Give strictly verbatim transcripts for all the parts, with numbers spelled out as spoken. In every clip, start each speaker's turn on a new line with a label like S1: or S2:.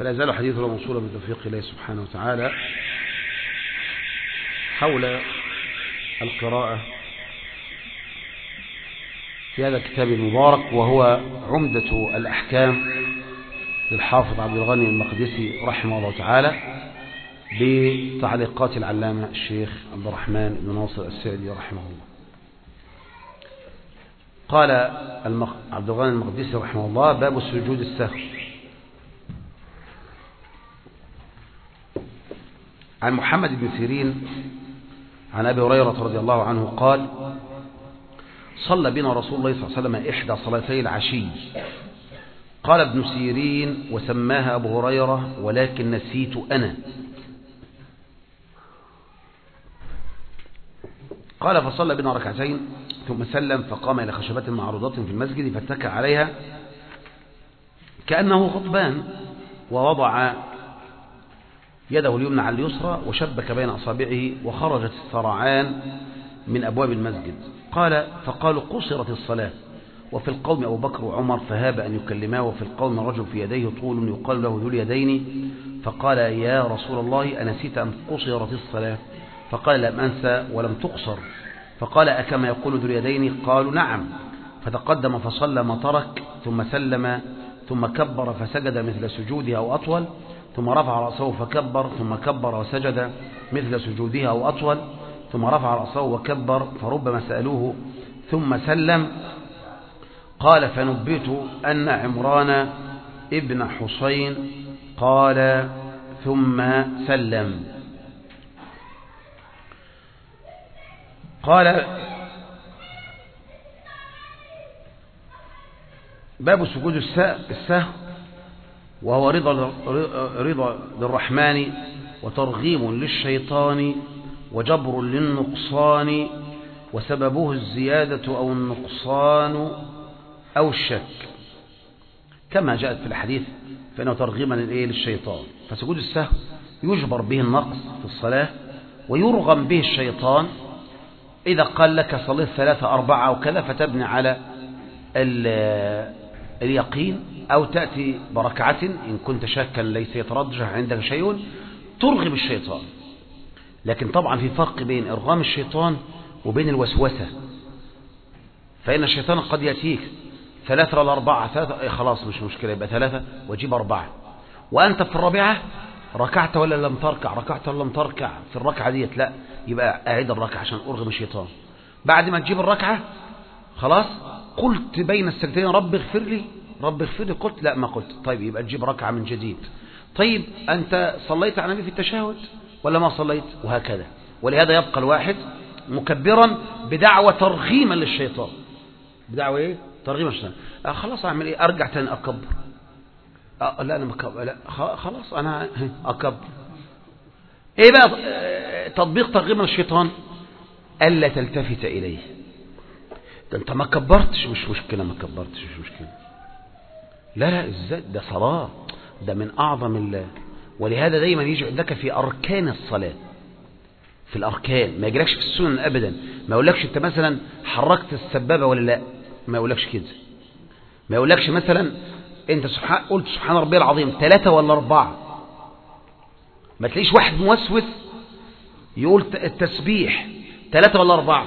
S1: فلا يزال حديثنا موصولا بتوفيق الله سبحانه وتعالى حول القراءة في هذا الكتاب المبارك، وهو عمدة الأحكام للحافظ عبد الغني المقدسي رحمه الله تعالى بتعليقات العلامة الشيخ عبد الرحمن بن ناصر السعدي رحمه الله. قال عبد الغني المقدسي رحمه الله: باب سجود السهو. عن محمد بن سيرين عن أبي هريرة رضي الله عنه قال: صلى بنا رسول الله صلى الله عليه وسلم إحدى صلاتي العشي. قال ابن سيرين: وسماها أبو هريرة ولكن نسيت أنا. قال: فصلى بنا ركعتين ثم سلم، فقام إلى خشبات معروضات في المسجد فاتكى عليها كأنه غضبان، ووضع يده اليمنى على اليسرى وشبك بين أصابعه، وخرجت السرعان من أبواب المسجد. قال: فقالوا: قصرت الصلاة. وفي القوم أبو بكر وعمر فهاب أن يكلماه، وفي القوم رجل في يديه طول يقال له ذو اليدين، فقال: يا رسول الله أنسيت أن قصرت الصلاة؟ فقال: لم أنسى ولم تقصر. فقال: أكما يقول ذو اليدين؟ قالوا: نعم. فتقدم فصلى ما ترك، ثم سلم، ثم كبر فسجد مثل سجودها أو أطول، ثم رفع رأسه فكبر، ثم كبر وسجد مثل سجودها أو أطول، ثم رفع رأسه وكبر، فربما سألوه ثم سلم. قال: فنبئت أن عمران ابن حسين قال ثم سلم. قال: باب سجود السهو، وهو رضا رضا للرحمن وترغيم للشيطان وجبر للنقصان، وسببه الزيادة أو النقصان أو الشك، كما جاءت في الحديث فإنه ترغيما للشيطان. فسجود السهو يجبر به النقص في الصلاة، ويرغم به الشيطان. إذا قال لك صليت ثلاثة أربعة أو كذا، فتبني على اليقين، أو تأتي بركعة إن كنت شاكا ليس يترجح عندك شيء، ترغب الشيطان. لكن طبعا في فرق بين إرغام الشيطان وبين الوسوسة. فإن الشيطان قد يأتيك ثلاثة ولا أربعة، ثلاثة خلاص مش مشكلة، يبقى ثلاثة وجيب أربعة، وأنت في الرابعة ركعت ولا لم تركع، ركعت ولا لم تركع في الركعة ديت، لا يبقى أعيد الركعة عشان أرغم الشيطان. بعد ما تجيب الركعة خلاص قلت بين السجدتين رب اغفر لي، رب اغفر لي، قلت لا ما قلت، طيب يبقى تجيب ركعة من جديد. طيب أنت صليت على النبي في التشهد ولا ما صليت؟ وهكذا. ولهذا يبقى الواحد مكبرا بدعوة ترغيما للشيطان. بدعوة ايه؟ ترغيما للشيطان. آه خلاص اعمل ايه؟ ارجع تاني اكبر. آه لا انا مكبر، لا خلاص انا اكبر. ايه بقى تطبيق ترغيما للشيطان؟ الا تلتفت اليه. ده انت ما كبرتش، مش مشكلة، ما كبرتش مش مشكلة. لا لا ازاي؟ ده صلاة، ده من اعظم الله. ولهذا دايما يجي عندك في اركان الصلاة، في الاركان، ما يجيلكش في السنن ابدا. ما يقولكش انت مثلا حركت السبابة ولا لا، ما يقولكش كده. ما يقولكش مثلا انت سبحان قلت سبحان ربي العظيم ثلاثة ولا أربعة. ما تلاقيش واحد موسوس يقول التسبيح ثلاثة ولا أربعة.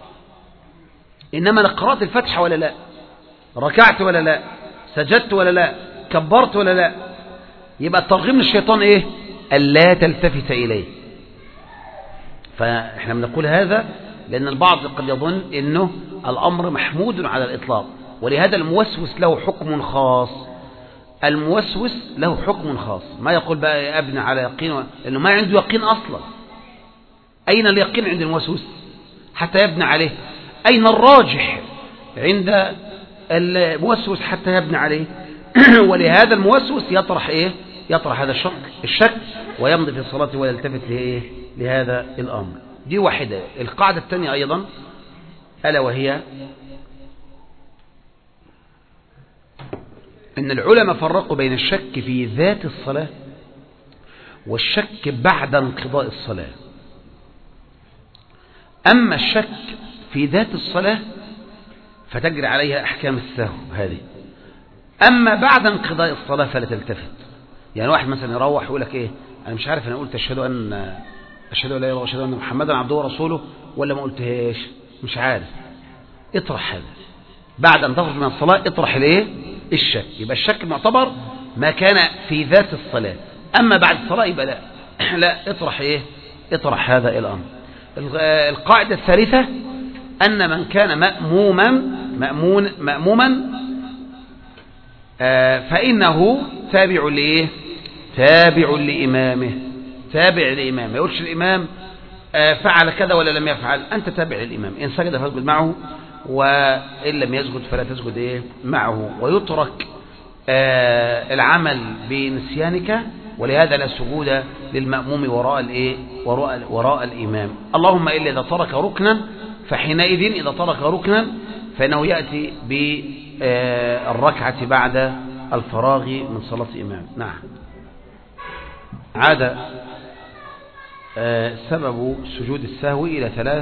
S1: إنما لقراءة الفتحة ولا لا، ركعت ولا لا، سجدت ولا لا، كبرت ولا لا. يبقى الترغيم من الشيطان إيه؟ ألا تلتفت إليه. فإحنا بنقول هذا لأن البعض قد يظن إنه الأمر محمود على الإطلاق، ولهذا الموسوس له حكم خاص. الموسوس له حكم خاص، ما يقول بقى أبنى على يقين، لأنه ما عنده يقين أصلا. أين اليقين عند الموسوس حتى يبنى عليه؟ أين الراجح عند الموسوس حتى يبنى عليه؟ ولهذا الموسوس يطرح إيه؟ يطرح هذا الشك الشك ويمضي في الصلاة ولا يلتفت لإيه؟ لهذا الأمر. دي واحدة. القاعدة الثانية أيضا ألا وهي أن العلماء فرقوا بين الشك في ذات الصلاة والشك بعد انقضاء الصلاة. أما الشك في ذات الصلاة فتجري عليها أحكام السهو هذه، أما بعد انقضاء الصلاة فلا تلتفت. يعني واحد مثلا يروح يقول لك ايه، انا مش عارف انا قلت اشهد ان اشهد ان لا اله الا الله واشهد ان محمدا عبده ورسوله ولا ما قلتهاش، مش عارف. اطرح هذا بعد ان تخرج من الصلاه، اطرح الايه الشك. يبقى الشك معتبر ما كان في ذات الصلاه، اما بعد الصلاه يبقى لا لا اطرح ايه اطرح هذا الامر. القاعده الثالثه ان من كان مأموما مأمون مأموما فإنه تابع لإيه؟ تابع لإمامه. تابع لإمامه، ما يقولش الإمام فعل كذا ولا لم يفعل، أنت تابع للإمام. إن سجد فاسجد معه، وإن لم يسجد فلا تسجد إيه معه. ويترك العمل بنسيانك، ولهذا لا سجود للمأموم وراء الإيه؟ وراء وراء الإمام. اللهم إلا إذا ترك ركنا، فحينئذ إذا ترك ركنا فإنه يأتي ب الركعة بعد الفراغ من صلاة الإمام. نعم. عاد سبب سجود السهو إلى ثلاث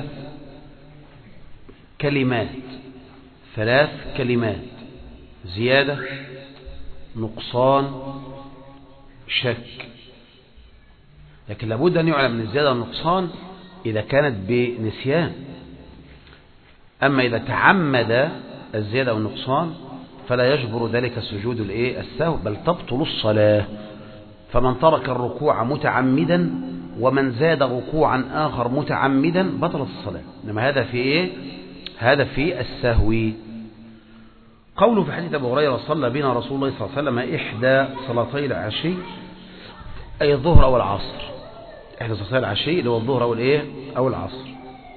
S1: كلمات ثلاث كلمات زيادة، نقصان، شك. لكن لابد أن يعلم من الزيادة والنقصان إذا كانت بنسيان. أما إذا تعمد الزيادة والنقصان فلا يجبر ذلك سجود الايه السهو، بل تبطل الصلاة. فمن ترك الركوع متعمدا ومن زاد ركوعا آخر متعمدا بطلت الصلاة. إنما هذا في ايه هذا في السهو. قوله في حديث أبي هريرة صلى بنا رسول الله صلى الله عليه وسلم إحدى صلاتي العشي، أي الظهر أو العصر. إحدى صلاتي العشي اللي هو الظهر أو الايه أو العصر.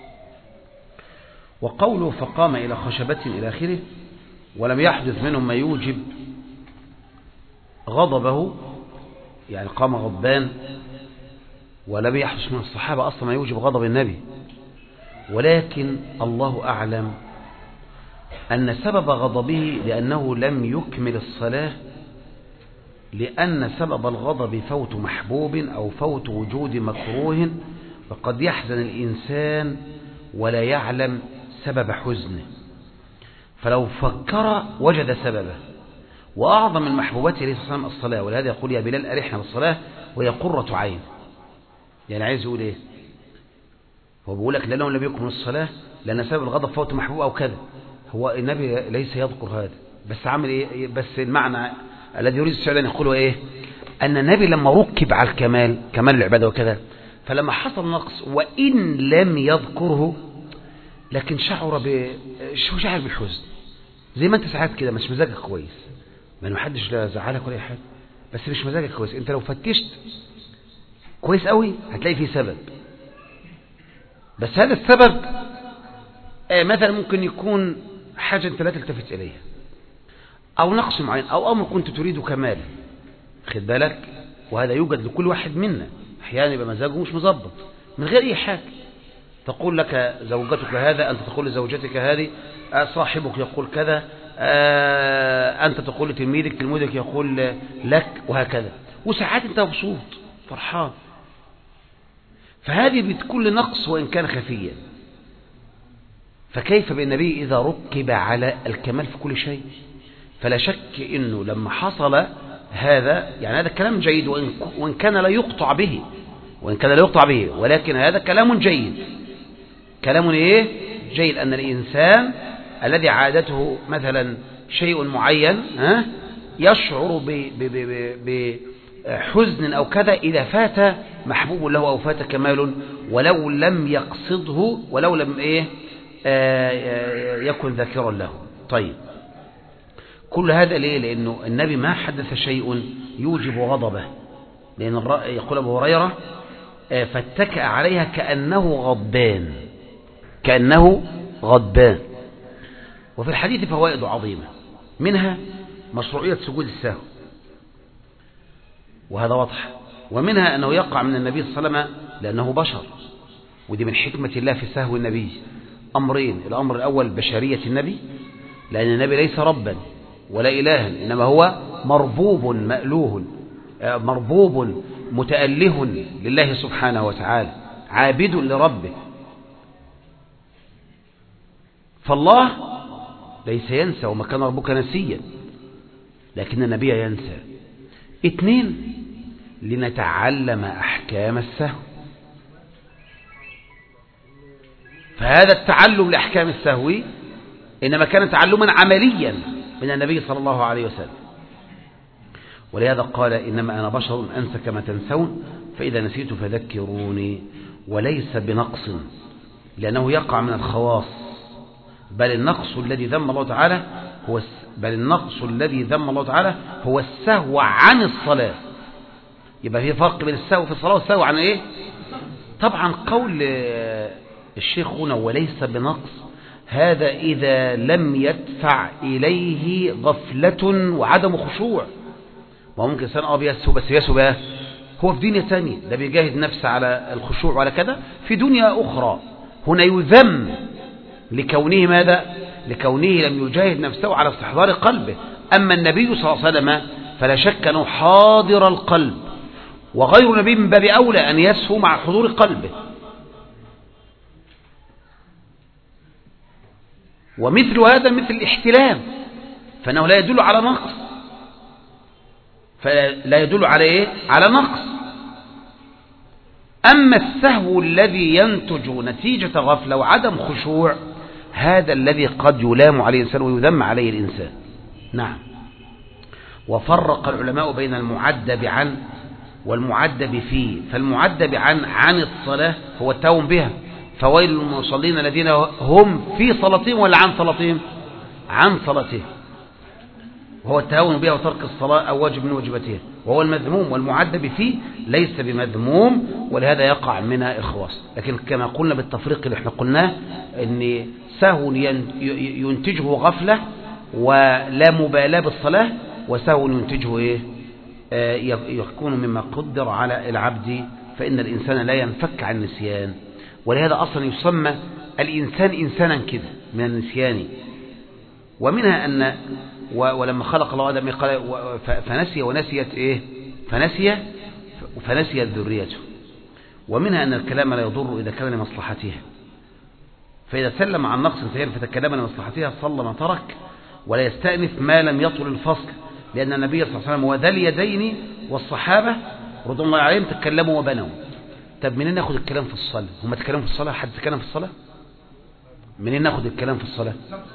S1: وقوله فقام إلى خشبة إلى آخره، ولم يحدث منهم ما يوجب غضبه، يعني قام غضبان، ولم يحدث من الصحابة أصلا ما يوجب غضب النبي. ولكن الله أعلم أن سبب غضبه لأنه لم يكمل الصلاة، لأن سبب الغضب فوت محبوب أو فوت وجود مكروه، وقد يحزن الإنسان ولا يعلم سبب حزنه، فلو فكر وجد سببه. وأعظم من محبوباته عليه الصلاة والسلام الصلاة، ولهذا يقول يا بلال أرحنا بالصلاة وهي قرة عين. يعني عايز يقول إيه؟ هو بيقول لك لأنه لم يكن الصلاة لأن سبب الغضب فوت محبوب أو كذا. هو النبي ليس يذكر هذا، بس عمل إيه؟ بس المعنى الذي يريد السؤال أن يقوله إيه؟ أن النبي لما ركب على الكمال، كمال العبادة وكذا، فلما حصل نقص وإن لم يذكره لكن شعر ب شعر بالحزن، زي ما انت ساعات كده مش مزاجك كويس، ما محدش لا زعلك ولا اي حاجه، بس مش مزاجك كويس. انت لو فتشت كويس قوي هتلاقي فيه سبب، بس هذا السبب آه مثلا ممكن يكون حاجه انت لا تلتفت اليها، او نقص معين، او امر كنت تريد كماله، خد بالك. وهذا يوجد لكل واحد منا، احيانا يبقى مزاجه مش مظبط من غير اي حاجه. تقول لك زوجتك هذا، أنت تقول لزوجتك هذه، صاحبك يقول كذا، أنت تقول لتلميذك، تلميذك يقول لك، وهكذا. وساعات أنت مبسوط فرحان، فهذه بتكون نقص وإن كان خفيا. فكيف بالنبي إذا ركب على الكمال في كل شيء؟ فلا شك إنه لما حصل هذا، يعني هذا الكلام جيد وإن كان لا يقطع به، وإن كان لا يقطع به، ولكن هذا كلام جيد. كلام ايه جيد أن الإنسان الذي عادته مثلا شيء معين ها يشعر بحزن أو كذا إذا فات محبوب له أو فات كمال، ولو لم يقصده، ولو لم إيه آه يكن ذاكرا له. طيب، كل هذا ليه؟ لأنه النبي ما حدث شيء يوجب غضبه، لأن يقول أبو هريرة فاتكأ عليها كأنه غضبان، كأنه غضبان. وفي الحديث فوائد عظيمة، منها مشروعية سجود السهو، وهذا واضح. ومنها أنه يقع من النبي صلى الله عليه وسلم لأنه بشر، ودي من حكمة الله في سهو النبي. أمرين: الأمر الأول بشرية النبي، لأن النبي ليس ربا ولا إلها، إنما هو مربوب مألوه، مربوب متأله لله سبحانه وتعالى، عابد لربه. فالله ليس ينسى، وما كان ربك نسيا، لكن النبي ينسى. اثنين: لنتعلم أحكام السهو. فهذا التعلم لأحكام السهو إنما كان تعلما عمليا من النبي صلى الله عليه وسلم. ولهذا قال إنما أنا بشر أنسى كما تنسون فإذا نسيت فذكروني، وليس بنقص لأنه يقع من الخواص، بل النقص الذي ذم الله تعالى هو بل النقص الذي ذم الله تعالى هو السهو عن الصلاة. يبقى في فرق بين السهو في الصلاة والسهو عن إيه؟ طبعا قول الشيخ هنا وليس بنقص هذا إذا لم يدفع إليه غفلة وعدم خشوع. وممكن إنسان اه بيسهو بس يسهو بقى هو في دنيا تانية، ده بيجاهد نفسه على الخشوع وعلى كذا في دنيا أخرى. هنا يذم لكونه ماذا؟ لكونه لم يجاهد نفسه على استحضار قلبه. أما النبي صلى الله عليه وسلم فلا شك أنه حاضر القلب، وغير نبي من باب أولى أن يسهو مع حضور قلبه. ومثل هذا مثل الاحتلام، فإنه لا يدل على نقص، فلا يدل على إيه؟ على نقص. أما السهو الذي ينتج نتيجة غفلة وعدم خشوع هذا الذي قد يلام عليه الإنسان ويذم عليه الإنسان. نعم. وفرق العلماء بين المعدب عن والمعدب فيه. فالمعدب عن عن الصلاة هو التاوم بها، فويل للمصلين الذين هم في صلاتهم ولا عن صلاتهم؟ عن صلاتهم، وهو التهاون بها وترك الصلاة أو واجب من واجباتها، وهو المذموم. والمعدب فيه ليس بمذموم، ولهذا يقع منها إخواص. لكن كما قلنا بالتفريق اللي احنا قلناه أن سهو ينتجه غفلة ولا مبالاة بالصلاة، وسهو ينتجه إيه؟ آه يكون مما قدر على العبد، فإن الإنسان لا ينفك عن النسيان. ولهذا أصلا يسمى الإنسان إنسانا كده من النسيان. ومنها أن ولما خلق الله آدم قال فنسي ونسيت إيه؟ فنسي فنسيت ذريته. ومنها أن الكلام لا يضر إذا كان لمصلحتها، فإذا سلم عن نقص سيئا فتكلم لمصلحتها صلى ما ترك، ولا يستأنف ما لم يطل الفصل، لأن النبي صلى الله عليه وسلم وذا اليدين والصحابة رضي الله عليهم تكلموا وبنوا. طب منين ناخد الكلام في الصلاة؟ هم تكلموا في الصلاة؟ حد تكلم في الصلاة؟ منين ناخد الكلام في الصلاة؟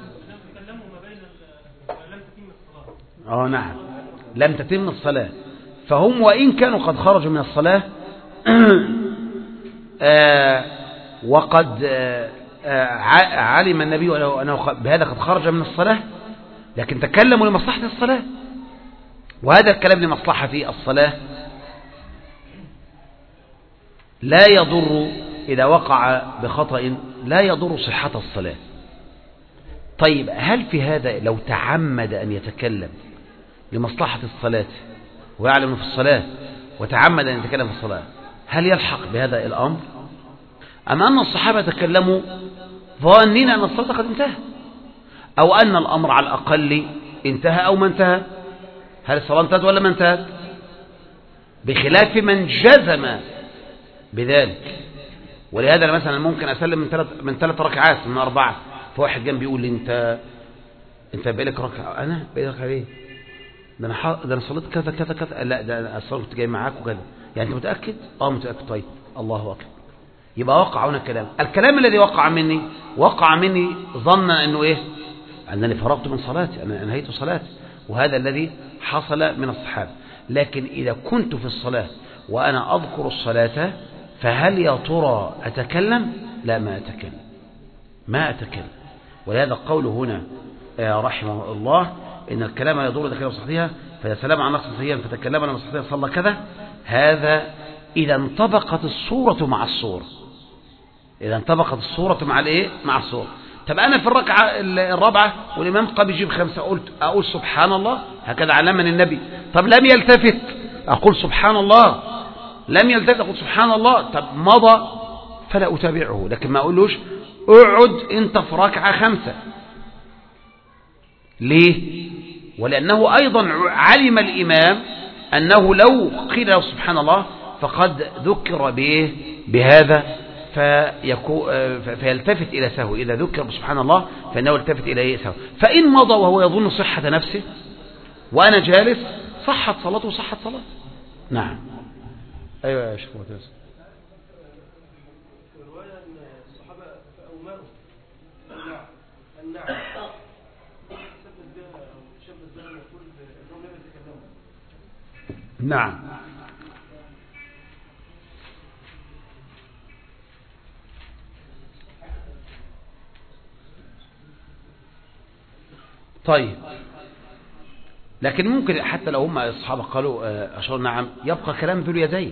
S1: اه نعم، لم تتم الصلاة. فهم وإن كانوا قد خرجوا من الصلاة آه وقد آه آه علم النبي أنه بهذا قد خرج من الصلاة، لكن تكلموا لمصلحة الصلاة، وهذا الكلام لمصلحة الصلاة لا يضر إذا وقع بخطأ، لا يضر صحة الصلاة. طيب هل في هذا لو تعمد أن يتكلم لمصلحة الصلاة ويعلم في الصلاة وتعمد أن يتكلم في الصلاة هل يلحق بهذا الأمر؟ أم أن الصحابة تكلموا ظانين أن الصلاة قد انتهى، أو أن الأمر على الأقل انتهى أو ما انتهى؟ هل الصلاة انتهت ولا ما انتهت؟ بخلاف من جزم بذلك. ولهذا مثلا ممكن أسلم من ثلاث من ثلاث ركعات من أربعة، فواحد جنبي يقول لي أنت أنت بقالك ركعة. أنا بقالي ركعة ليه؟ ده أنا ح... ده أنا صليت كذا كذا كذا. لا ده أنا الصلاة كنت جاي معاك وكذا. يعني أنت متأكد؟ أه متأكد. طيب الله أكبر. يبقى وقع هنا الكلام. الكلام الذي وقع مني وقع مني ظن أنه إيه؟ أنني فرغت من صلاتي، أنا أنهيت صلاتي، وهذا الذي حصل من الصحابة. لكن إذا كنت في الصلاة وأنا أذكر الصلاة فهل يا ترى أتكلم؟ لا ما أتكلم ما أتكلم. ولهذا قوله هنا رحمه الله إن الكلام يضر إذا كان صحيحا، فإذا سلم عن نقص صحيحا فتكلم عن صحيحا صلى كذا. هذا إذا انطبقت الصورة مع الصورة، إذا انطبقت الصورة مع الإيه؟ مع الصورة. طب أنا في الركعة الرابعة والإمام قام يجيب خمسة، قلت أقول سبحان الله هكذا علمني النبي. طب لم يلتفت أقول سبحان الله، لم يلتفت أقول سبحان الله. طب مضى فلا أتابعه، لكن ما أقولوش اقعد أنت في ركعة خمسة. ليه؟ ولأنه أيضا علم الإمام أنه لو قيل له سبحان الله فقد ذكر به بهذا فيلتفت إلى سهو. إذا ذكر سبحان الله فإنه يلتفت إلى سهو. فإن مضى وهو يظن صحة نفسه وأنا جالس صحت صلاته وصحت صلاته. نعم. أيوة يا شيخ معتز.
S2: في رواية أن الصحابة فأومأوا النعم النعم شبت بها أو شبت بها يقول أنهم لم يتكلموا.
S1: نعم. طيب، لكن ممكن حتى لو هم الصحابة قالوا أشار نعم يبقى كلام ذو اليدين.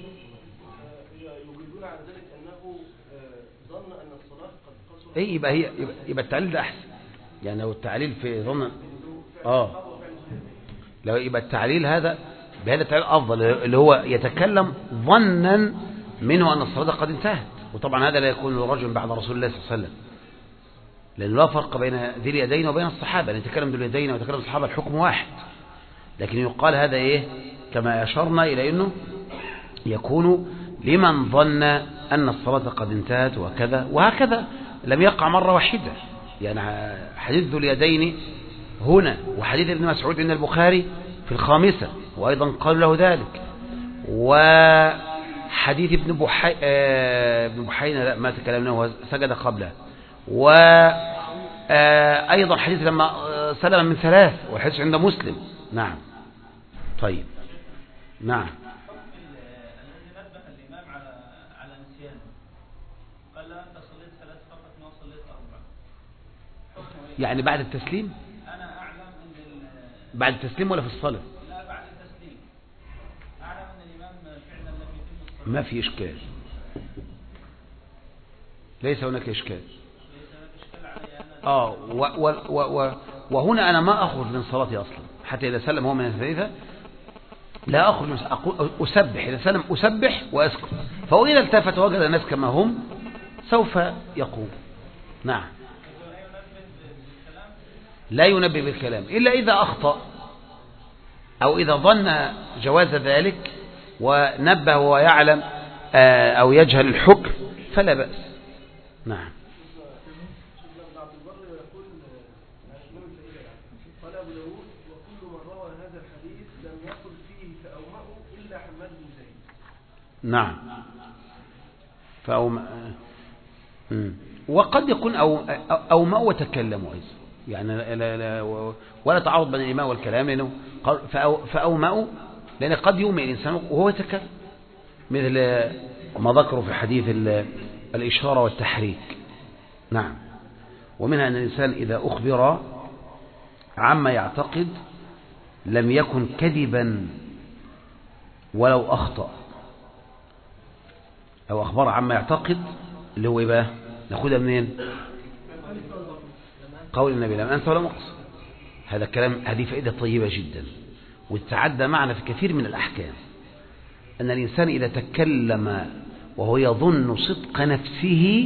S2: يجيبون على ذلك أنه ظن أن الصلاة قد قصرت.
S1: إيه يبقى هي يبقى, يبقى التعليل ده أحسن. يعني لو التعليل في ظن آه لو يبقى التعليل هذا بهذا التعليل أفضل، اللي هو يتكلم ظنا منه أن الصلاة قد انتهت. وطبعا هذا لا يكون رجل بعد رسول الله صلى الله عليه وسلم، لأنه لا فرق بين ذي اليدين وبين الصحابة. نتكلم ذي اليدين ويتكلم الصحابة الحكم واحد، لكن يقال هذا إيه كما أشرنا إلى أنه يكون لمن ظن أن الصلاة قد انتهت وكذا وهكذا. لم يقع مرة واحدة. يعني حديث ذو اليدين هنا وحديث ابن مسعود عند البخاري في الخامسة وأيضا قال له ذلك، وحديث ابن بحي... ابن بحينا لا ما تكلمنا هو سجد قبله، وأيضا حديث لما سلم من ثلاث والحديث عند مسلم. نعم. طيب. نعم. يعني بعد التسليم؟
S3: أنا أعلم أن
S1: بعد التسليم ولا في الصلاة؟
S3: لا بعد التسليم. أعلم أن الإمام فعلا لم يتم الصلاة.
S1: ما في إشكال، ليس هناك إشكال. آه و و و و وهنا أنا ما أخرج من صلاتي أصلا حتى إذا سلم هو من الثالثة لا أخرج من أقول أسبح، إذا سلم أسبح وأسكت، فهو إذا التفت وجد الناس كما هم سوف يقوم. نعم. لا ينبه بالكلام إلا إذا أخطأ أو إذا ظن جواز ذلك ونبه ويعلم أو يجهل الحكم فلا بأس. نعم.
S2: قال أبو داود وكل من روى هذا الحديث لم يقل فيه فأومأوا إلا حماد بن زيد.
S1: نعم. فأومأ وقد يكون أو أومأوا وتكلموا أيضا، يعني لا لا ولا تعارض بين الإيماء والكلام، لأنه فأومأوا لأن قد يومئ الإنسان وهو يتكلم، مثل ما ذكروا في حديث الإشارة والتحريك. نعم. ومنها أن الإنسان إذا أخبر عما يعتقد لم يكن كذبا ولو أخطأ، أو أخبر عما يعتقد اللي هو إيه نأخذها منين؟ قول النبي لم أنسى ولا مقص. هذا الكلام هذه فائدة طيبة جدا وتعدى معنا في كثير من الأحكام، أن الإنسان إذا تكلم وهو يظن صدق نفسه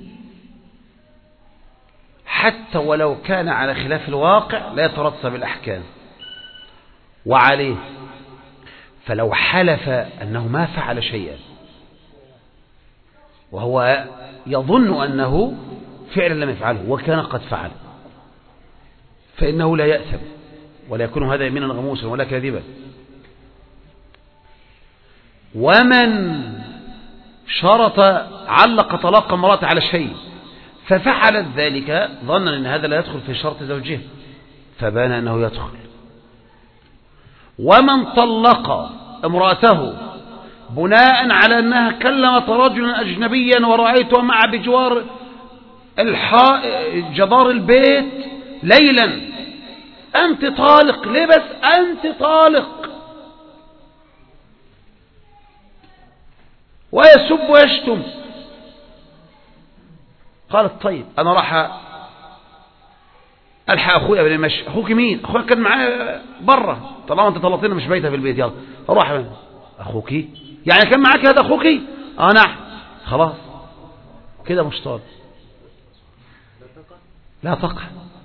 S1: حتى ولو كان على خلاف الواقع لا يترتب الأحكام وعليه. فلو حلف أنه ما فعل شيئا وهو يظن أنه فعلا لم يفعله وكان قد فعل فإنه لا يأثم ولا يكون هذا يمينا غموسا ولا كاذبا. ومن شرط علق طلاق امرأته على شيء ففعلت ذلك ظنا أن هذا لا يدخل في شرط زوجه فبان أنه يدخل. ومن طلق امرأته بناء على أنها كلمت رجلا أجنبيا ورأيته مع بجوار جدار البيت ليلا أنت طالق، ليه بس أنت طالق، ويسب ويشتم. قالت طيب أنا راح ألحق أخوي قبل المشي. أخوك مين؟ أخوك كان معايا برا، طالما أنت طلقتنا مش بيتها في البيت يلا أروح. أخوك يعني كان معاك هذا أخوك؟ آه نعم. خلاص كده مش طالق، لا تقع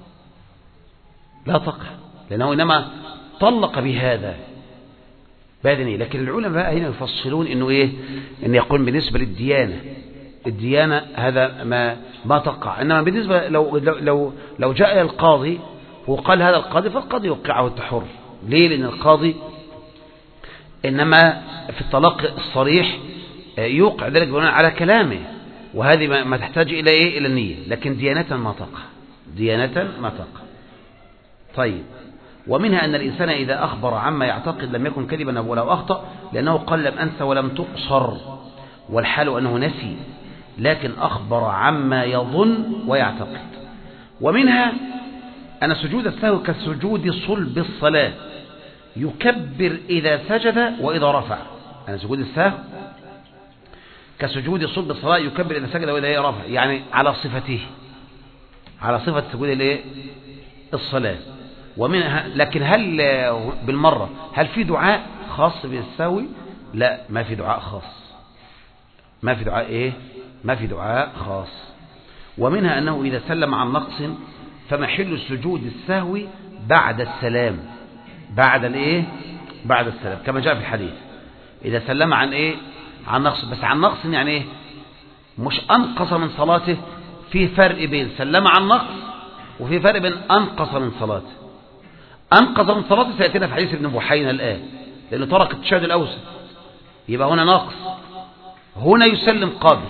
S1: لا تقع لأنه إنما طلق بهذا بادني. لكن العلماء هنا يفصلون إنه إيه، إن يقول بالنسبة للديانة الديانة هذا ما ما تقع، إنما بالنسبة لو لو لو جاء إلى القاضي وقال هذا القاضي فالقاضي يوقعه التحر. ليه؟ لأن القاضي إنما في الطلاق الصريح يوقع ذلك بناء على كلامه، وهذه ما تحتاج إلى إيه؟ إلى النية، لكن ديانة ما تقع، ديانة ما تقع. طيب، ومنها أن الإنسان إذا أخبر عما يعتقد لم يكن كذبا ولو أخطأ، لأنه قال لم أنسى ولم تقصر، والحال أنه نسي لكن أخبر عما يظن ويعتقد. ومنها أن سجود السهو كسجود صلب الصلاة، يكبر إذا سجد وإذا رفع. أن سجود السهو كسجود صلب الصلاة، يكبر إذا سجد وإذا رفع، يعني على صفته، على صفة سجود الايه؟ الصلاة. ومنها، لكن هل بالمرة هل في دعاء خاص بالسهو؟ لا، ما في دعاء خاص، ما في دعاء ايه؟ ما في دعاء خاص. ومنها أنه إذا سلم عن نقص فمحل السجود السهو بعد السلام، بعد الايه؟ بعد السلام، كما جاء في الحديث إذا سلم عن ايه؟ عن نقص. بس عن نقص يعني ايه؟ مش أنقص من صلاته، في فرق بين سلم عن نقص وفي فرق بين أنقص من صلاته. أنقص من صلاته سيأتينا في حديث ابن بحينا الآن، لأنه ترك التشهد الأوسط، يبقى هنا نقص، هنا يسلم قبل.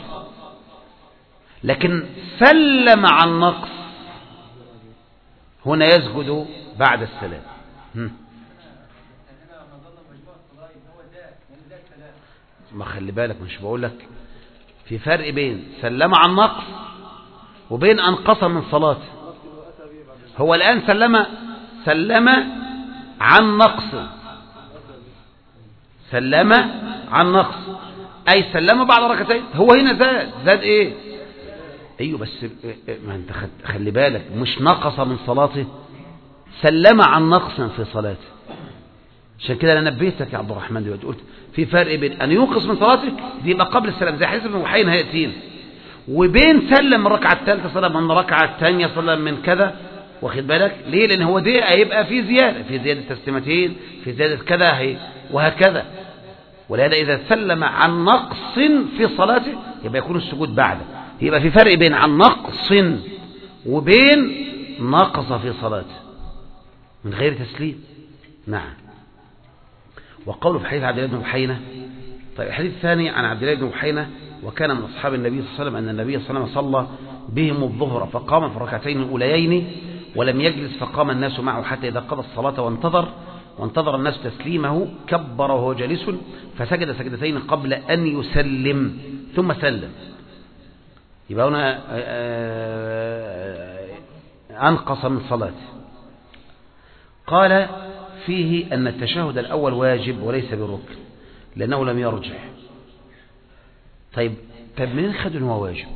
S1: لكن سلم عن نقص هنا يسجد بعد السلام. هم. ما خلي بالك، مش بقول لك في فرق بين سلم عن نقص وبين أنقص من صلاته. هو الآن سلم سلم عن نقص، سلم عن نقص أي سلم بعد ركعتين. هو هنا زاد زاد إيه؟ أيوه، بس ما أنت خلي بالك، مش نقص من صلاته، سلم عن نقص في صلاته. عشان كده أنا نبيتك يا عبد الرحمن دلوقتي، قلت في فرق بين أن ينقص من صلاته دي يبقى قبل السلام زي حديث ابن بحينا هيأتينا، وبين سلم من الركعة الثالثة سلم من الركعة الثانية سلم من كذا. واخد بالك ليه؟ لأن هو دي هيبقى في زيادة، في زيادة تسليمتين، في زيادة كذا هي وهكذا. ولهذا إذا سلم عن نقص في صلاته يبقى يكون السجود بعده. يبقى في فرق بين عن نقص وبين نقص في صلاته من غير تسليم. نعم. وقوله في حديث عبد الله بن بحينة. طيب، الحديث الثاني عن عبد الله بن بحينة: وكان من أصحاب النبي صلى الله عليه وسلم أن النبي صلى الله عليه وسلم صلى بهم الظهر فقام في الركعتين الأوليين ولم يجلس، فقام الناس معه حتى إذا قضى الصلاة وانتظر وانتظر الناس تسليمه كبر وهو جالس فسجد سجدتين قبل أن يسلم ثم سلم. يبقى هنا أنقص من صلاته. قال فيه أن التشهد الأول واجب وليس بالركن لأنه لم يرجع. طيب طيب منين خد إنه هو واجب؟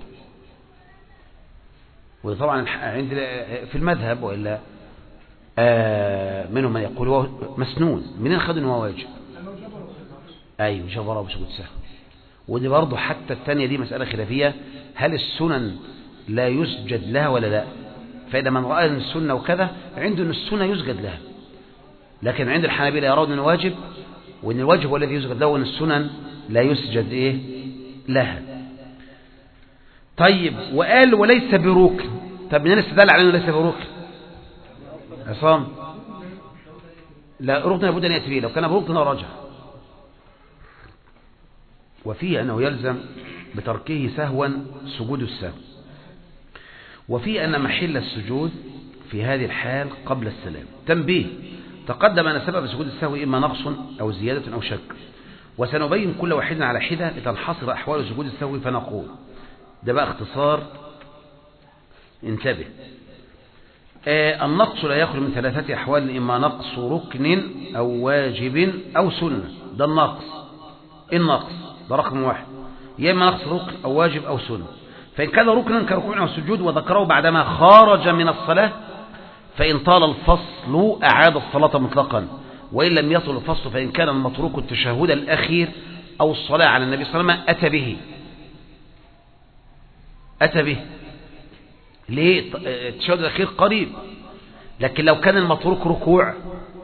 S1: وطبعا عند في المذهب وإلا آه منهم من يقول هو مسنون. منين خد إنه هو واجب؟ أيوه، جبره بسجود سهو. ودي برضه حتى الثانية دي مسألة خلافية، هل السنن لا يسجد لها ولا لا؟ فإذا من رأى أن السنة وكذا عنده أن السنة يسجد لها، لكن عند الحنابلة يرون أنه واجب، وأن الواجب هو الذي يسجد له وأن السنن لا يسجد إيه لها. طيب، وقال وليس بركن. طب منين استدل على أنه ليس بركن؟ عصام لا، ركن لابد أن يأتي به، لو كان بركن رجع. وفيه أنه يلزم بتركه سهوا سجود السهو. وفيه أن محل السجود في هذه الحال قبل السلام. تنبيه: تقدم أن سبب سجود السهو إما نقص أو زيادة أو شك، وسنبين كل واحد على حدة لتنحصر أحوال سجود السهو. فنقول ده بقى اختصار، انتبه. آه النقص لا يخلو من ثلاثة أحوال: إما نقص ركن أو واجب أو سنة. ده النقص، النقص ده رقم واحد، يا إما نقص ركن أو واجب أو سنة. فإن كان ركنا كركوع أو سجود وذكره بعدما خرج من الصلاة، فإن طال الفصل أعاد الصلاة مطلقا، وإن لم يطل الفصل فإن كان المتروك التشهد الأخير أو الصلاة على النبي صلى الله عليه وسلم أتى به. أتى به ليه؟ التشهد الأخير قريب، لكن لو كان المتروك ركوع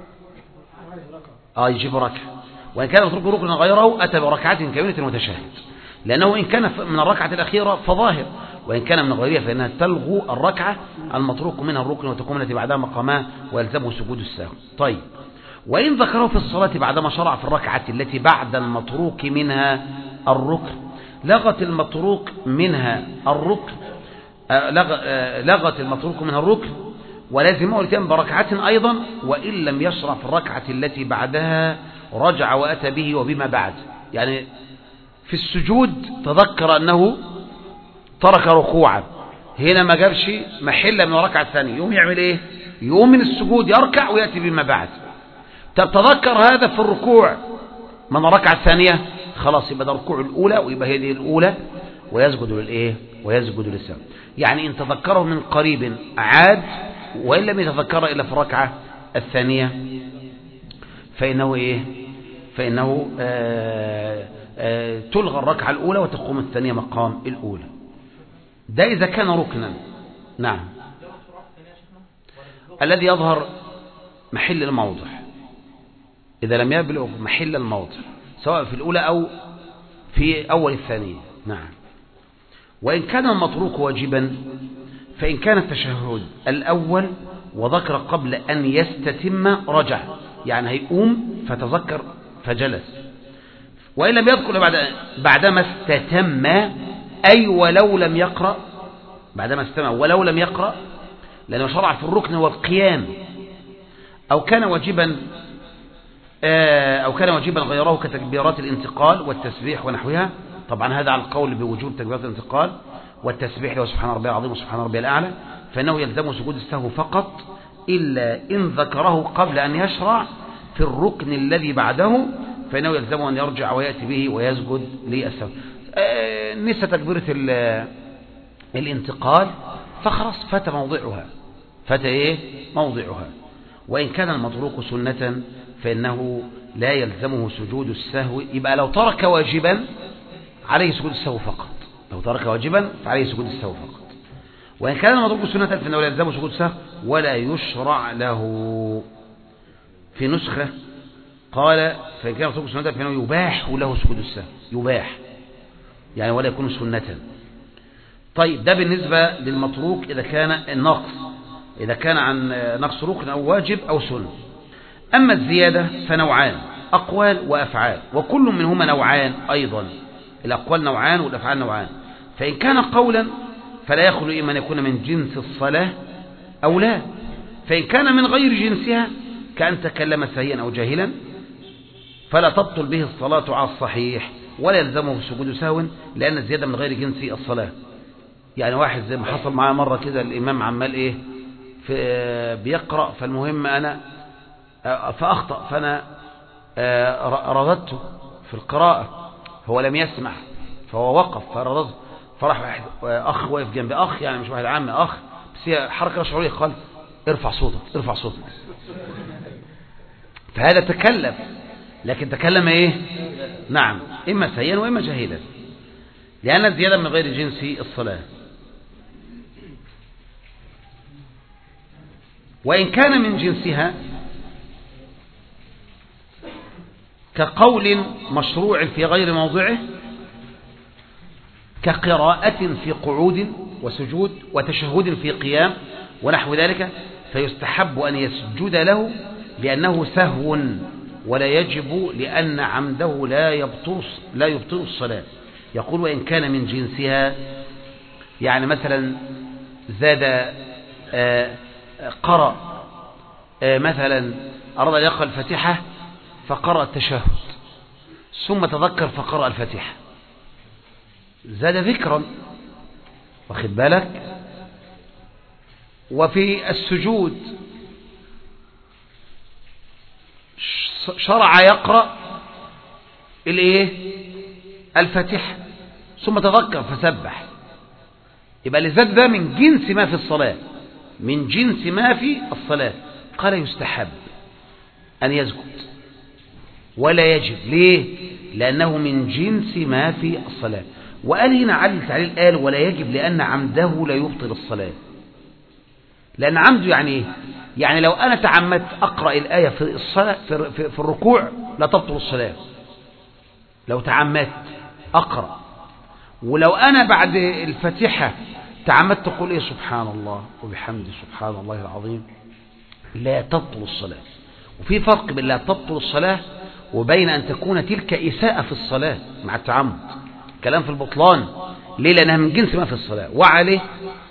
S1: آه يجيب ركعة، وإن كان المتروك ركن غيره أتى بركعة كاملة وتشهد، لأنه إن كان من الركعة الأخيرة فظاهر، وإن كان من غيرها فإنها تلغو الركعة المتروك منها الركن وتقوم التي بعدها مقامها ويلزمه سجود السهو. طيب، وإن ذكره في الصلاة بعدما شرع في الركعة التي بعد المتروك منها الركن لغت المتروك منها الركن لغت المتروك منها الركن ولازمه الاتيان بركعة أيضا، وإن لم يشرع في الركعة التي بعدها رجع وأتى به وبما بعد. يعني في السجود تذكر أنه ترك ركوعا، هنا ما جابش محل من الركعة الثانية، يقوم يعمل إيه؟ يقوم من السجود يركع ويأتي بما بعد. طب تذكر هذا في الركوع من الركعة الثانية، خلاص يبقى ده الركوع الأولى ويبقى هذه الأولى ويسجد للإيه؟ ويسجد للسهو. يعني إن تذكره من قريب عاد، وإن لم يتذكره إلا في الركعة الثانية فإنه إيه؟ فإنه آآ آآ تلغى الركعة الأولى وتقوم الثانية مقام الأولى. ده إذا كان ركنا. نعم. الذي يظهر محل الموضع، إذا لم يبلغ محل الموضع سواء في الأولى أو في أول الثانية. نعم. وإن كان المتروك واجبا فإن كان التشهد الأول وذكر قبل أن يستتم رجع، يعني هيقوم فتذكر فجلس. وإن لم يذكر بعد بعدما استتم، أي ولو لم يقرأ، بعدما استتم ولو لم يقرأ، لأنه شرع في الركن والقيام، أو كان واجبا أو كان واجبا غيره كتكبيرات الانتقال والتسبيح ونحوها. طبعا هذا على القول بوجوب تكبيرات الانتقال والتسبيح له سبحان ربي العظيم وسبحان ربي الأعلى، فإنه يلزم سجود السهو فقط، إلا إن ذكره قبل أن يشرع في الركن الذي بعده فإنه يلزم أن يرجع ويأتي به ويسجد للسهو. آه نسى تكبيرة الانتقال فخلاص فات موضعها، فات إيه موضعها. وإن كان المتروك سنة فإنه لا يلزمه سجود السهو، يبقى لو ترك واجبا عليه سجود السهو فقط، لو ترك واجبا فعليه سجود السهو فقط. وإن كان المتروك سنة فإنه لا يلزمه سجود السهو ولا يشرع له. في نسخة قال فإن كان المتروك سنة فإنه يباح له سجود السهو، يباح يعني ولا يكون سنة. طيب ده بالنسبة للمتروك إذا كان النقص، إذا كان عن نقص ركن أو واجب أو سنة. أما الزيادة فنوعان، أقوال وأفعال، وكل منهما نوعان أيضا، الأقوال نوعان والأفعال نوعان. فإن كان قولا فلا يخلو إما أن يكون من جنس الصلاة أو لا، فإن كان من غير جنسها كأن تكلم سهيا أو جاهلا فلا تبطل به الصلاة على الصحيح ولا يلزمه سجود سهو، لأن الزيادة من غير جنس الصلاة. يعني واحد زي ما حصل معاه مرة كده، الإمام عمال إيه في بيقرأ، فالمهم أنا فأخطأ، فأنا رددته في القراءة، هو لم يسمع فهو وقف فرددته، فراح واحد أخ واقف جنبي، أخ يعني مش واحد عام، أخ بس هي حركة شعورية، قال ارفع صوتك ارفع صوتك. فهذا تكلم، لكن تكلم إيه؟ نعم، إما سيئا وإما جاهلا، لأن الزيادة من غير جنس الصلاة. وإن كان من جنسها كقول مشروع في غير موضعه كقراءة في قعود وسجود وتشهد في قيام ونحو ذلك، فيستحب أن يسجد له لأنه سهو ولا يجب، لأن عمده لا يبطل لا يبطل الصلاة. يقول وإن كان من جنسها، يعني مثلا زاد آه قرأ آه مثلا أراد أن يقرأ الفاتحة فقرأ التشهد ثم تذكر فقرأ الفاتحة، زاد ذكرا، واخد بالك. وفي السجود شرع يقرأ الايه الفاتحة ثم تذكر فسبح، يبقى الزاد ده من جنس ما في الصلاة، من جنس ما في الصلاة. قال يستحب أن يسجد ولا يجب، ليه؟ لأنه من جنس ما في الصلاة. وقال هنا علي التعليل قال ولا يجب لأن عمده لا يبطل الصلاة. لأن عمده يعني إيه؟ يعني لو أنا تعمدت أقرأ الآية في الصلاة في, في, في الركوع لا تبطل الصلاة، لو تعمدت أقرأ. ولو أنا بعد الفاتحة تعمدت تقول إيه سبحان الله وبحمده سبحان الله العظيم لا تبطل الصلاة. وفي فرق بين لا تبطل الصلاة وبين أن تكون تلك إساءة في الصلاة مع التعمد. كلام في البطلان ليه؟ لأنها من جنس ما في الصلاة. وعليه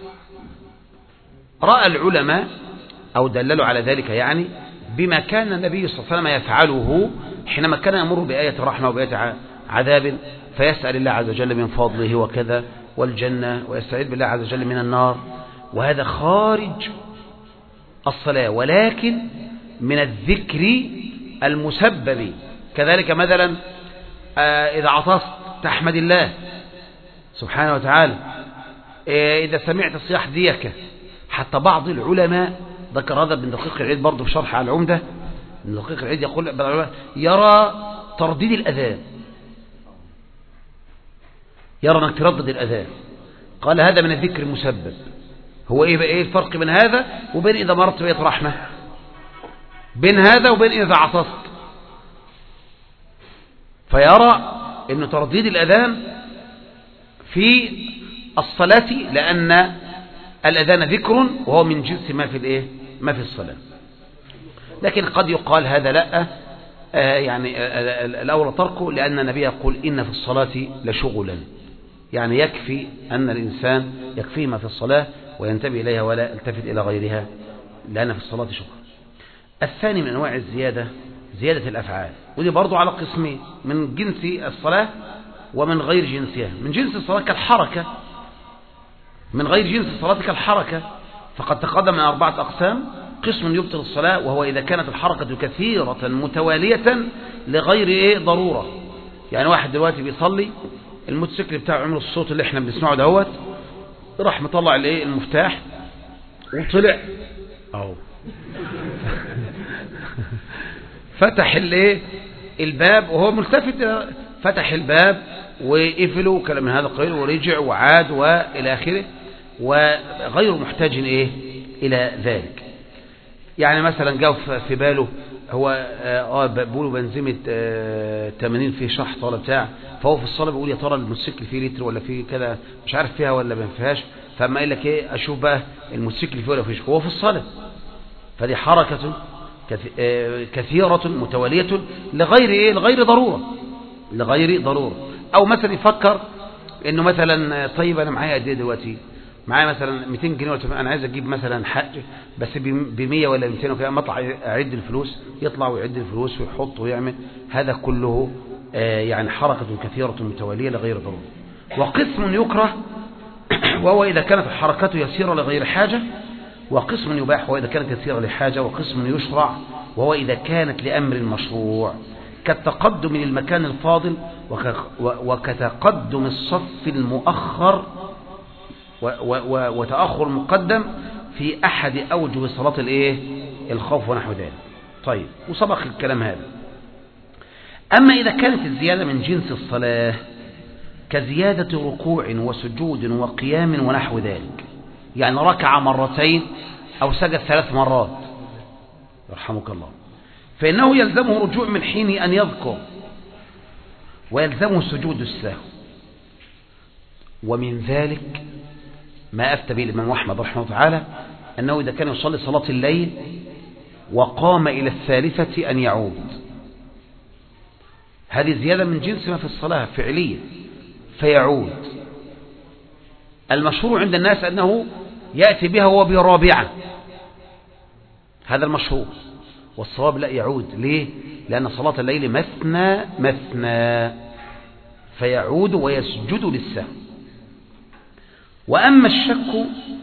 S1: رأى العلماء أو دللوا على ذلك يعني بما كان النبي صلى الله عليه وسلم يفعله حينما كان يمر بآية رحمة وبآية عذاب فيسأل الله عز وجل من فضله وكذا والجنة ويستعيذ بالله عز وجل من النار، وهذا خارج الصلاة ولكن من الذكر المسبب. كذلك مثلا إذا عطست تحمد الله سبحانه وتعالى، إذا سمعت صياح ديك. حتى بعض العلماء ذكر هذا ابن دقيق العيد برضه في شرح على العمدة، ابن دقيق العيد يقول يرى ترديد الأذان، يرى أنك تردد الأذان. قال هذا من الذكر المسبب. هو إيه إيه الفرق بين هذا وبين إذا مرت بيت رحمة؟ بين هذا وبين إذا عطست. فيرى أن ترديد الأذان في الصلاة لأن الأذان ذكر وهو من جنس ما في الإيه؟ ما في الصلاة. لكن قد يقال هذا لا، آه يعني آه الأولى تركه، لأن النبي يقول إن في الصلاة لشغلا، يعني يكفي أن الإنسان يكفيه ما في الصلاة وينتبه إليها ولا يلتفت إلى غيرها، لأن في الصلاة شغل. الثاني من أنواع الزيادة زيادة الأفعال، ودي برضو على قسمين، من جنس الصلاة ومن غير جنسها. من جنس الصلاة كالحركة، من غير جنس الصلاة كالحركة. فقد تقدم من أربعة أقسام. قسم يبطل الصلاة وهو إذا كانت الحركة كثيرة متوالية لغير إيه ضرورة. يعني واحد دلوقتي بيصلي الموتوسيكل بتاعه عمل الصوت اللي احنا بنسمعه دهوت، راح مطلع الايه المفتاح وطلع اهو فتح الايه الباب وهو ملتفت، فتح الباب وقفله وكلام من هذا القبيل ورجع وعاد والى اخره، وغير محتاج ايه الى ذلك. يعني مثلا جاء في باله هو اه بيقولوا بنزيمة اه ثمانين في شحط ولا بتاع، فهو في الصلاة بيقول يا ترى الموتوسيكل فيه لتر ولا فيه كذا مش عارف فيها ولا ما فيهاش، فما قال لك ايه اشوف بقى الموتوسيكل فيه ولا فيش، هو في الصلاة. فدي حركة كثيرة متوالية لغير ايه لغير ضرورة لغير ضرورة. او مثلا يفكر انه مثلا طيب انا معايا قد ايه دلوقتي، معايا مثلا مئتين جنيه ولا انا عايز اجيب مثلا حق بس ب مية ولا مئتين وكده، ما اطلع اعد الفلوس، يطلع ويعد الفلوس ويحط ويعمل. هذا كله آه يعني حركة كثيرة متوالية لغير ضرورة. وقسم يكره وهو إذا كانت الحركات يسيرة لغير حاجة، وقسم يباح وهو إذا كانت يسيرة لحاجة، وقسم يشرع وهو إذا كانت لأمر مشروع، كالتقدم للمكان الفاضل وكتقدم الصف المؤخر وتأخر المقدم في أحد أوجه صلاة الإيه الخوف ونحو ذلك. طيب وسبق الكلام هذا. أما إذا كانت الزيادة من جنس الصلاة كزيادة ركوع وسجود وقيام ونحو ذلك، يعني ركع مرتين أو سجد ثلاث مرات يرحمك الله، فإنه يلزمه رجوع من حين أن يذكر، ويلزمه سجود السهو. ومن ذلك ما أفتى به الإمام أحمد رحمه الله تعالى أنه إذا كان يصلي صلاة الليل وقام إلى الثالثة أن يعود، هذه زيادة من جنس ما في الصلاة فعلية فيعود. المشهور عند الناس أنه يأتي بها وهو برابعة، هذا المشهور، والصواب لا يعود. ليه؟ لأن صلاة الليل مثنى مثنى، فيعود ويسجد للسهو. وأما الشك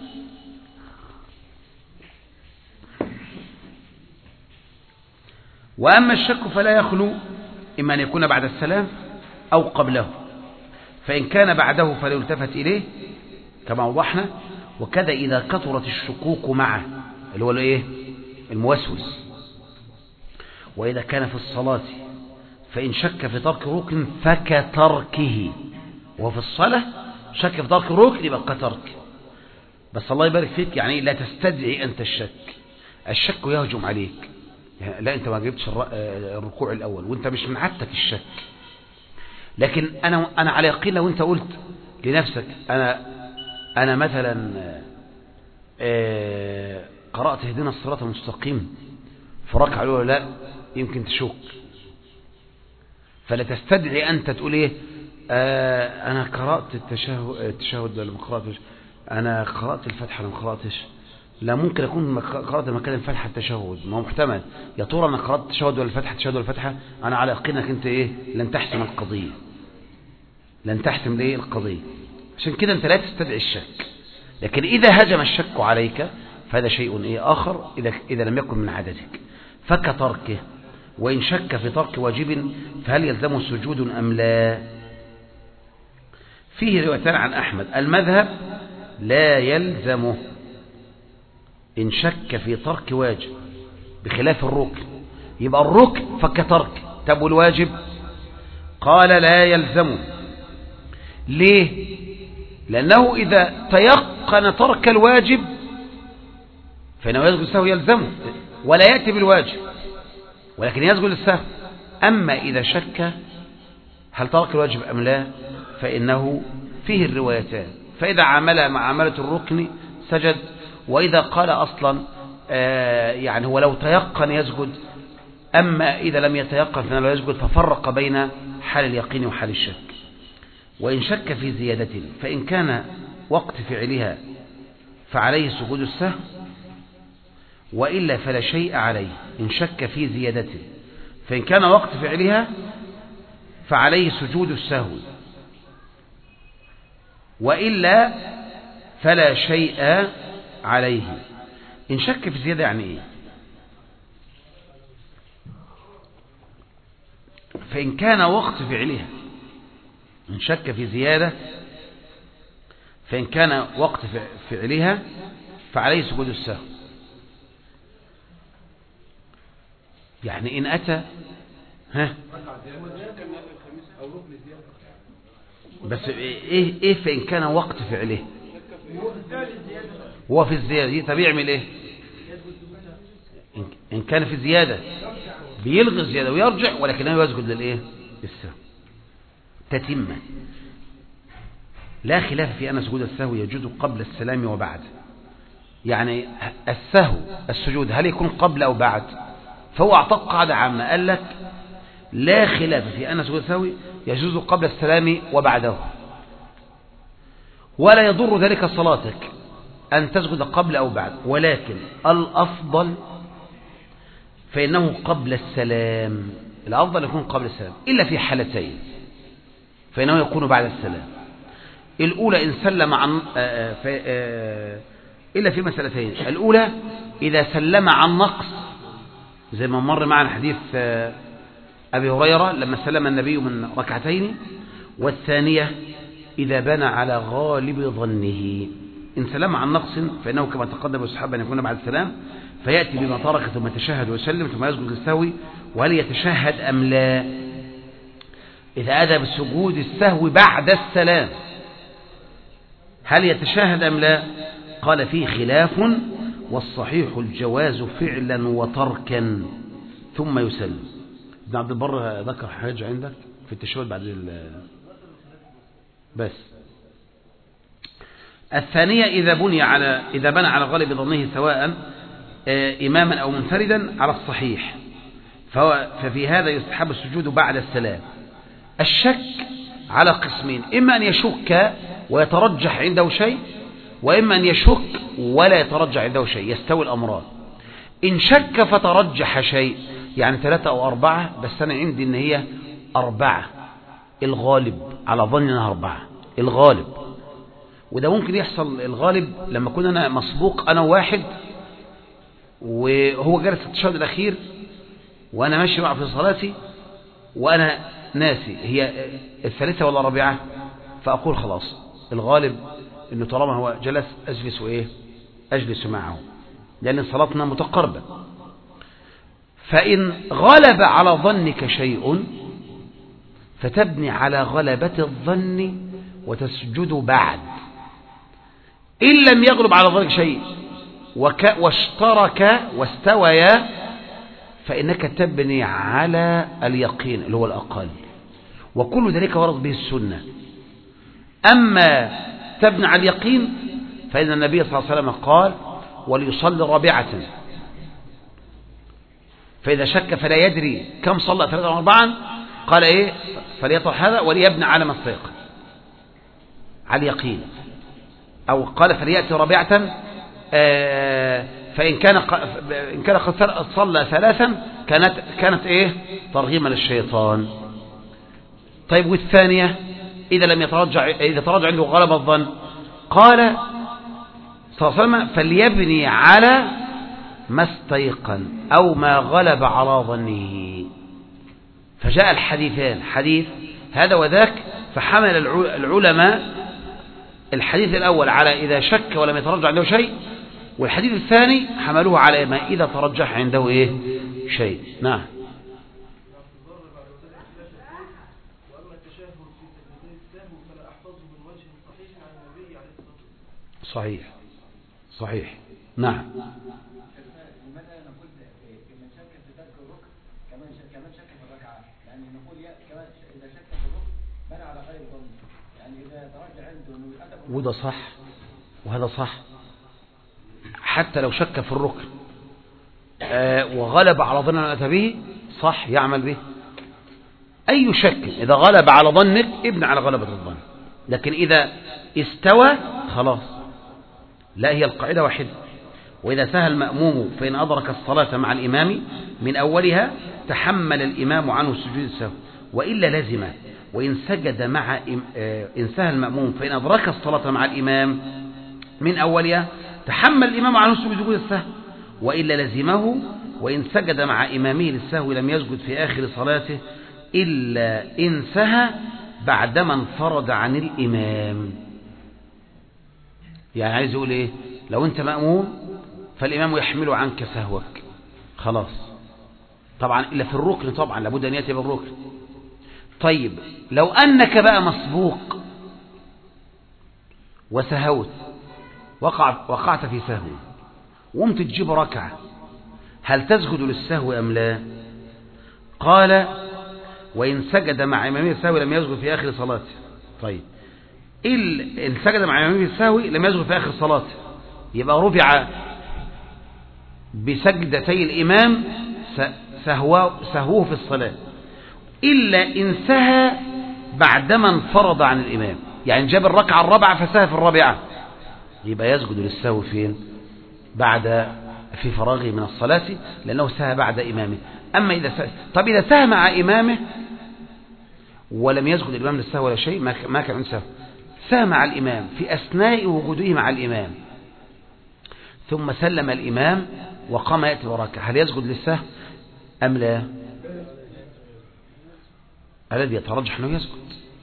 S1: وأما الشك فلا يخلو إما أن يكون بعد السلام أو قبله، فإن كان بعده فلا يلتفت إليه كما وضحنا. وكذا إذا كثرت الشكوك معه اللي هو الايه الموسوس. وإذا كان في الصلاة فإن شك في ترك ركن فكتركه، وفي الصلاة شك في ترك ركن يبقى كترك. بس الله يبارك فيك يعني لا تستدعي أنت الشك، الشك يهجم عليك، يعني لا أنت ما جبتش الركوع الأول وأنت مش من عادتك الشك. لكن أنا أنا على يقين لو أنت قلت لنفسك أنا أنا مثلا قرأت اهدنا الصراط المستقيم في الركعة الأولى لا، يمكن تشك، فلا تستدعي أنت تقول إيه آه أنا قرأت التشهد, التشهد ولا ما قرأتش، أنا قرأت الفتحة ولا ما قرأتش. لا، ممكن أكون قرأت مكان الفتحة التشهد، ما هو محتمل. يا ترى أنا قرأت التشهد ولا الفتحة التشهد ولا الفتحة؟ أنا على يقينك أنت إيه لن تحسم القضية، لن تحسم ليه القضية. عشان كده أنت لا تستدعي الشك. لكن إذا هجم الشك عليك فهذا شيء إيه آخر، إذا, إذا لم يكن من عادتك، فكتركه. وإن شك في ترك واجب فهل يلزمه سجود أم لا؟ فيه روايتان عن أحمد. المذهب لا يلزمه إن شك في ترك واجب، بخلاف الركن. يبقى الركن فكترك. طب والواجب؟ قال لا يلزمه. ليه؟ لأنه إذا تيقن ترك الواجب فإنه يسجد السهو يلزمه ولا يأتي بالواجب، ولكن يسجد السهو. أما إذا شك هل ترك الواجب أم لا فإنه فيه الروايتان، فإذا عمل مع عملة الركن سجد، وإذا قال أصلا آه يعني هو لو تيقن يسجد، أما إذا لم يتيقن فإنه لا يسجد، ففرق بين حال اليقين وحال الشك. وإن شك في زيادة فإن كان وقت فعلها فعليه سجود السهو، وإلا فلا شيء عليه. إن شك في زيادة فإن كان وقت فعلها فعليه سجود السهو، وإلا فلا شيء عليه. إن شك في زيادة يعني إيه؟ فإن كان وقت فعلها، إن شك في زيادة فإن كان وقت فعلها فعليه سجود السهو. يعني إن أتى ها بس إيه إيه فإن كان وقت فعله هو في الزيادة، طب يعمل إيه؟ إن كان في زيادة بيلغي الزيادة ويرجع، ولكنه يسجد للإيه؟ للسهو تتمة. لا خلاف في أن سجود السهو يجوز قبل السلام وبعد. يعني السهو السجود هل يكون قبل أو بعد؟ فهو اعتق قاعدة عامة، قال لك لا خلاف في أن سجود السهو يجوز قبل السلام وبعده، ولا يضر ذلك صلاتك أن تسجد قبل أو بعد، ولكن الأفضل فإنه قبل السلام. الأفضل يكون قبل السلام إلا في حالتين، فإنه يكون بعد السلام. الأولى إن سلم عن إلا في مسألتين. الأولى إذا سلم عن نقص، زي ما مر معنا حديث أبي هريرة لما سلم النبي من ركعتين. والثانية إذا بنى على غالب ظنه. إن سلم عن نقص فإنه كما تقدم الصحابة أن يكون بعد السلام، فيأتي بما ترك ثم يتشهد ويسلم ثم يسجد للسهو، وهل يتشهد أم لا؟ إذا أتى بالسجود السهو بعد السلام هل يتشهد أم لا؟ قال فيه خلاف، والصحيح الجواز فعلا وتركا ثم يسلم. ابن عبد البر ذكر حاجة عندك في التشهد بعد ال بس. الثانية إذا بني على إذا بنى على غالب ظنه سواء إماما أو منفردا على الصحيح، فهو ففي هذا يستحب السجود بعد السلام. الشك على قسمين، إما أن يشك ويترجح عنده شيء، وإما أن يشك ولا يترجح عنده شيء، يستوي الأمران. إن شك فترجح شيء يعني ثلاثة أو أربعة، بس أنا عندي إن هي أربعة الغالب، على ظني أنها أربعة الغالب. وده ممكن يحصل الغالب لما كنا أنا مسبوق أنا واحد وهو جالس في التشهد الأخير وأنا ماشي معه في صلاتي وأنا ناسي هي الثالثة ولا الرابعة، فأقول خلاص الغالب إنه طالما هو جلس أجلس وإيه أجلس معه، لأن صلاتنا متقربة. فإن غلب على ظنك شيء فتبني على غلبة الظن وتسجد بعد. إن لم يغلب على ظنك شيء وك واشترك واستويا فإنك تبني على اليقين اللي هو الأقل، وكل ذلك ورد به السنة. أما تبني على اليقين فإن النبي صلى الله عليه وسلم قال وليصلي رابعة، فإذا شك فلا يدري كم صلى ثلاثة أو أربعا قال إيه فليطرح هذا وليبنى على ما استيقن على اليقين. أو قال فليأتي رابعة آه فإن كان إن كان قد صلى ثلاثا كانت كانت إيه ترغيما للشيطان. طيب والثانية إذا لم يترجع إذا ترجع عنده غلب الظن قال صلى الله عليه وسلم فليبني على ما استيقن أو ما غلب على ظنه. فجاء الحديثان حديث هذا وذاك فحمل العلماء الحديث الأول على إذا شك ولم يترجع عنده شيء والحديث الثاني حملوه على ما إذا ترجح عنده إيه شيء. نعم. صحيح صحيح. نعم.
S3: لماذا نقول من شك في ترك الركن كمان كمان شك في الركعه؟ يعني نقول كمان اذا شك في الركن بنى على غير ظن، يعني اذا ترجع عنده انه اتى
S1: وده صح وهذا صح. حتى لو شك في الركن آه وغلب على ظن أن أتى به صح يعمل به. أي شك إذا غلب على ظنك ابنى على غلبة الظن، لكن إذا استوى خلاص. لا هي القاعدة واحدة. وإذا سهى المأموم فإن أدرك الصلاة مع الإمام من أولها تحمل الإمام عنه سجود السهو وإلا لزم. وإن سجد مع إن سهى المأموم فإن أدرك الصلاة مع الإمام من أولها تحمل الإمام عنه سجود السهو وإلا لزمه. وإن سجد مع إمامه للسهو لم يسجد في آخر صلاته إلا إن سهى بعدما انفرد عن الإمام. يعني عايز يقول إيه؟ لو أنت مأموم فالإمام يحمل عنك سهوك خلاص طبعا إلا في الركن، طبعا لابد أن يأتي بالركن. طيب لو أنك بقى مسبوق وسهوت وقع وقعت في سهو وقمت تجيب ركعة هل تسجد للسهو أم لا؟ قال وإن سجد مع إمامه السهو لم يسجد في آخر صلاته. طيب إن سجد مع إمامه السهو لم يسجد في آخر صلاته يبقى رفع بسجدتي الإمام سهوه في الصلاة إلا إن سهى بعدما انفرض عن الإمام. يعني جاب الركعة الرابعة فسهى في الرابعة يبقى يسجد للسهو فين؟ بعد في فراغه من الصلاة لأنه سهى بعد إمامه. أما إذا سهى طب إذا سهى مع إمامه ولم يسجد الإمام للسهو ولا شيء ما كان سهو سهى مع الإمام في أثناء وجوده مع الإمام ثم سلم الإمام وقام يأتي بركعة هل يسجد للسهو أم لا؟ الذي يترجح أنه يسجد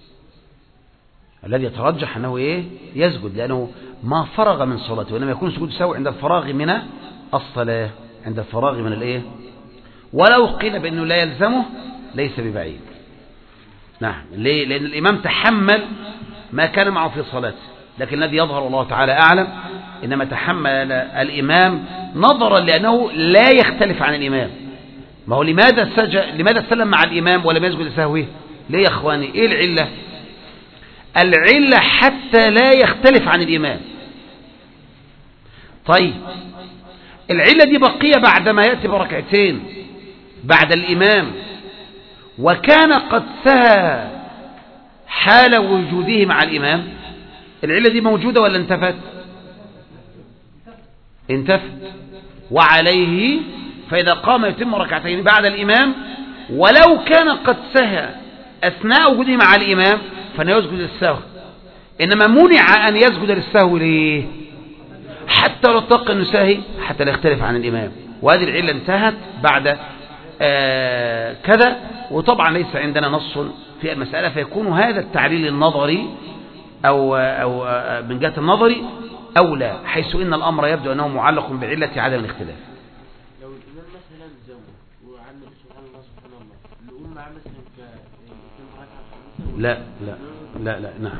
S1: الذي يترجح أنه إيه؟ يسجد لأنه ما فرغ من صلاته وإنما يكون سجود سهو عند الفراغ من الصلاة عند الفراغ من الإيه؟ ولو قيل بأنه لا يلزمه ليس ببعيد. نعم. ليه؟ لأن الإمام تحمل ما كان معه في صلاته لكن الذي يظهر الله تعالى أعلم إنما تحمل الإمام نظرا لأنه لا يختلف عن الإمام. ما هو لماذا سجد لماذا سلم مع الإمام ولم يسجد لسهوه؟ ليه يا أخواني؟ إيه العلة؟ العلة حتى لا يختلف عن الإمام. طيب العلة دي بقية بعدما يأتي بركعتين بعد الإمام وكان قد سهى حال وجوده مع الإمام. العلة دي موجودة ولا انتفت؟ انتفت. وعليه فإذا قام يتم ركعتين بعد الإمام ولو كان قد سهى أثناء وجوده مع الإمام فأنه يسجد للسهو. إنما منع أن يسجد للسهو ليه؟ حتى لو اتق أنه ساهي حتى لا يختلف عن الإمام. وهذه العلة انتهت بعد آه كذا. وطبعا ليس عندنا نص في المسألة فيكون هذا التعليل النظري أو, أو من جهة النظري أولى حيث إن الأمر يبدو أنه معلق بعلة عدم الاختلاف.
S2: لو الإمام مثلا زود وعمل سبحان الله سبحان الله الأمة مثلا كم ركعة
S1: لا لا لا لا نعم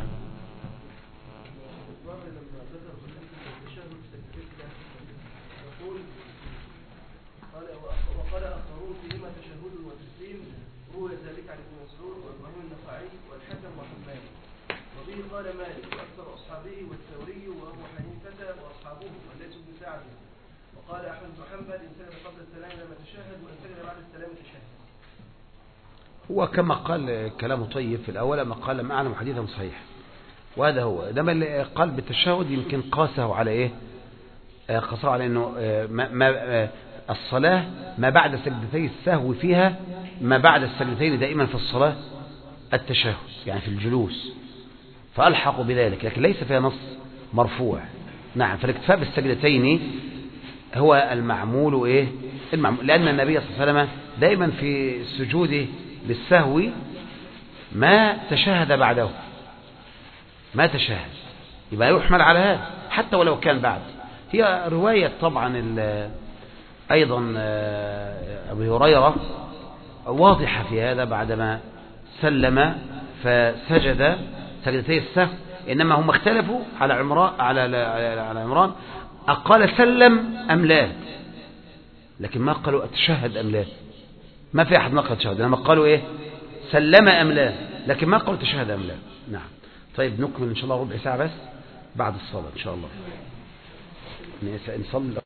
S2: وقال آخرون فيهما تشهد وتسليم روى ذلك عن ابن مسعود وابراهيم النخعي والحكم وحماد وبه قال مالك وأكثر أصحابه والثوري وأبو حنيفة وأصحابه وليس بن سعد وقال أحمد بن حنبل إن سجد قبل السلام لما تشهد وإن سجد بعد السلام تشهد.
S1: هو كما قال كلامه طيب في الأول ما قال ما أعلم حديثا صحيح، وهذا هو. إنما اللي قال بالتشهد يمكن قاسه على إيه؟ قاسه على إنه ما ما الصلاة ما بعد سجدتي السهو فيها ما بعد السجدتين دائما في الصلاة التشهد، يعني في الجلوس، فألحقوا بذلك، لكن ليس فيها نص مرفوع. نعم، فالاكتفاء بالسجدتين هو المعمول إيه؟ المعمول، لأن النبي صلى الله عليه وسلم دائما في سجوده للسهو ما تشهد بعده، ما تشهد، يبقى يحمل على هذا حتى ولو كان بعد. هي رواية طبعا أيضا أبي هريرة واضحة في هذا، بعدما سلم فسجد سجدتي السهو، إنما هم اختلفوا على عمران على على عمران أقال سلم أم لا، لكن ما قالوا أتشهد أم لا، ما في أحد نقل تشهد، إنما قالوا إيه سلم أم لا، لكن ما قالوا تشهد أم لا. نعم. طيب نكمل إن شاء الله ربع ساعة بس بعد الصلاة إن شاء الله نصلي.